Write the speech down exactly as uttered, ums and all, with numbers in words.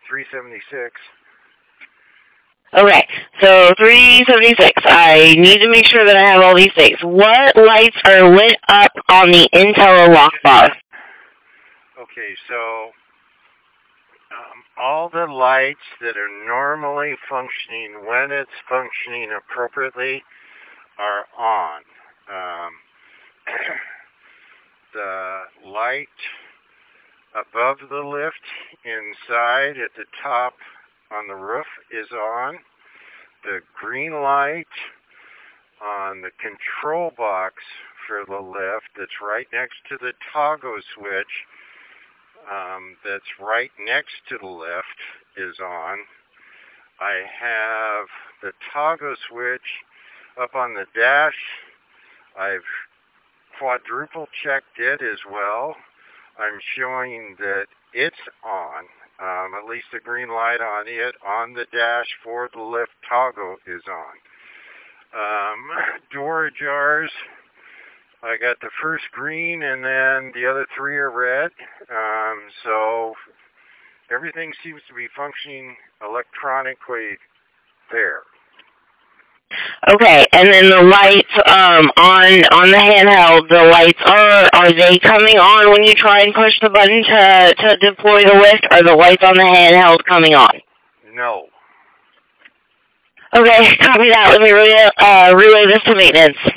three seventy-six. Okay, so three seventy-six. I need to make sure that I have all these things. What lights are lit up on the Intel lock bar? Okay, so um, all the lights that are normally functioning when it's functioning appropriately are on. Um, the light above the lift inside at the top on the roof is on. The green light on the control box for the lift that's right next to the toggle switch um, that's right next to the lift is on. I have the toggle switch up on the dash. I've quadruple checked it as well. I'm showing that it's on. Um, at least the green light on it on the dash for the lift toggle is on. Um, door jars, I got the first green and then the other three are red. Um, so everything seems to be functioning electronically there. Okay, and then the lights um, on on the handheld, the lights are are they coming on when you try and push the button to to deploy the lift? Are the lights on the handheld coming on? No. Okay, copy that. Let me relay, uh, relay this to maintenance.